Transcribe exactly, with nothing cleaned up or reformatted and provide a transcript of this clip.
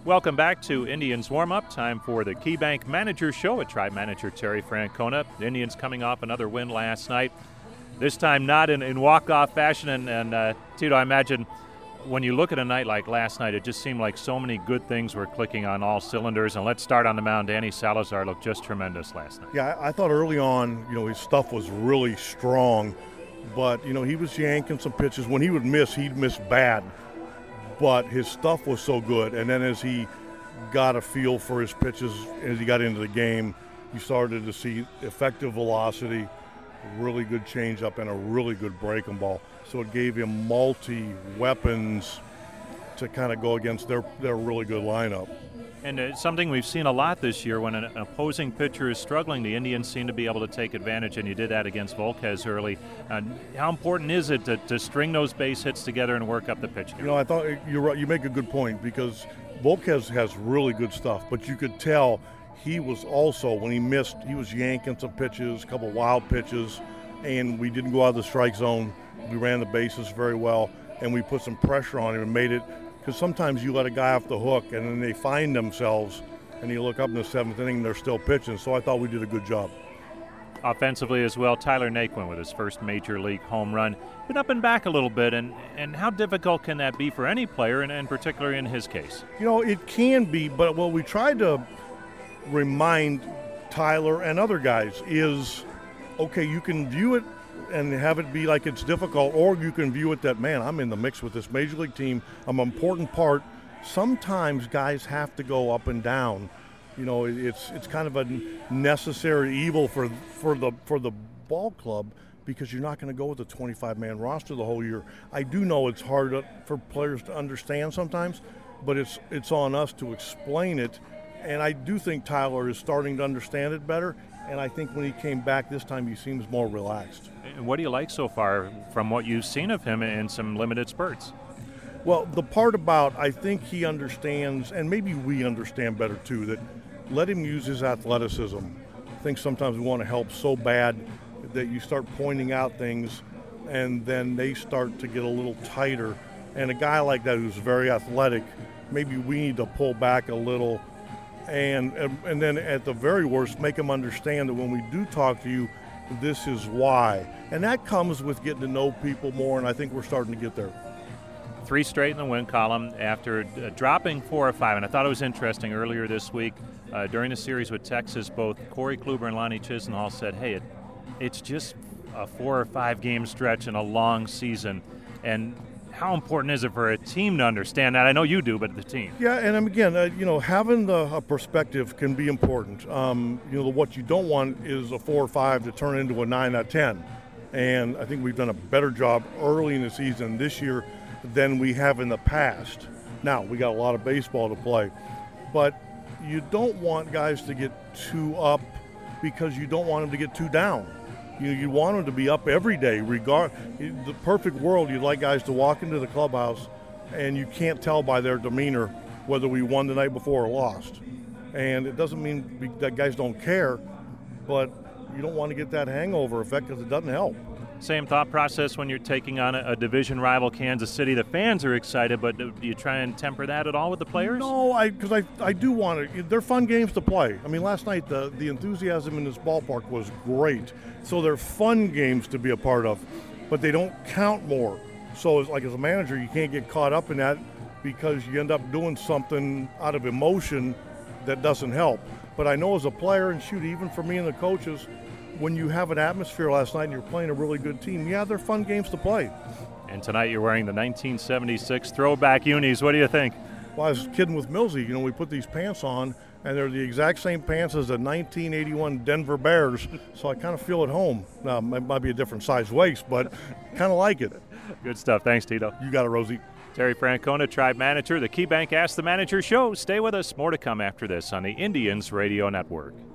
Welcome back to Indians Warm-Up. Time for the KeyBank Manager Show with Tribe Manager Terry Francona. The Indians coming off another win last night. This time not in, in walk-off fashion. And, and uh, Tito, I imagine when you look at a night like last night, it just seemed like so many good things were clicking on all cylinders. And let's start on the mound. Danny Salazar looked just tremendous last night. Yeah, I thought early on, you know, his stuff was really strong. But, you know, he was yanking some pitches. When he would miss, he'd miss bad. But his stuff was so good. And then as he got a feel for his pitches, as he got into the game, you started to see effective velocity, really good changeup, and a really good breaking ball. So it gave him multi-weapons to kind of go against their, their really good lineup. And it's something we've seen a lot this year. When an opposing pitcher is struggling, the Indians seem to be able to take advantage, and you did that against Volquez early. Uh, how important is it to, to string those base hits together and work up the pitch game? You know, I thought you're right. You make a good point because Volquez has really good stuff, but you could tell he was also, when he missed, he was yanking some pitches, a couple wild pitches, and we didn't go out of the strike zone. We ran the bases very well, and we put some pressure on him and made it. Because sometimes you let a guy off the hook and then they find themselves and you look up in the seventh inning and they're still pitching. So I thought we did a good job. Offensively as well, Tyler Naquin with his first major league home run. Been up and back a little bit, and, and how difficult can that be for any player, and, and particularly in his case? You know, it can be, but what we tried to remind Tyler and other guys is, okay, you can view it and have it be like it's difficult, or you can view it that, man, I'm in the mix with this major league team. I'm an important part. Sometimes guys have to go up and down. You know, it's it's kind of a necessary evil for for the for the ball club because you're not going to go with a twenty-five man roster the whole year. I do know it's hard for players to understand sometimes, but it's it's on us to explain it. And I do think Tyler is starting to understand it better. And I think when he came back this time, he seems more relaxed. And what do you like so far from what you've seen of him in some limited spurts? Well, the part about I think he understands, and maybe we understand better too, that let him use his athleticism. I think sometimes we want to help so bad that you start pointing out things and then they start to get a little tighter. And a guy like that who's very athletic, maybe we need to pull back a little. And, and and then at the very worst, make them understand that when we do talk to you, this is why. And that comes with getting to know people more, and I think we're starting to get there. Three straight in the win column after uh, dropping four or five. And I thought it was interesting earlier this week uh, during the series with Texas, both Corey Kluber and Lonnie Chisenhall said, hey, it, it's just a four or five game stretch in a long season. And how important is it for a team to understand that? I know you do, but the team. Yeah, and again, uh, you know, having the a perspective can be important. Um, you know, what you don't want is a four or five to turn into a nine out of ten. And I think we've done a better job early in the season this year than we have in the past. Now, we got a lot of baseball to play, but you don't want guys to get too up because you don't want them to get too down. You you want them to be up every day, regard the perfect world. You'd like guys to walk into the clubhouse, and you can't tell by their demeanor whether we won the night before or lost. And it doesn't mean that guys don't care, but you don't want to get that hangover effect because it doesn't help. Same thought process when you're taking on a, a division rival, Kansas City. The fans are excited, but do you try and temper that at all with the players? No, I because I, I do want to. They're fun games to play. I mean, last night the, the enthusiasm in this ballpark was great. So they're fun games to be a part of, but they don't count more. So it's like as a manager, you can't get caught up in that because you end up doing something out of emotion that doesn't help. But I know as a player, and shoot, even for me and the coaches, when you have an atmosphere last night and you're playing a really good team, yeah, they're fun games to play. And tonight you're wearing the nineteen seventy-six throwback unis. What do you think? Well, I was kidding with Millsy. You know, we put these pants on, and they're the exact same pants as the nineteen eighty-one Denver Bears, so I kind of feel at home. Now, it might be a different size waist, but kind of like it. Good stuff. Thanks, Tito. You got it, Rosie. Terry Francona, Tribe Manager, the KeyBank Ask the Manager show. Stay with us. More to come after this on the Indians Radio Network.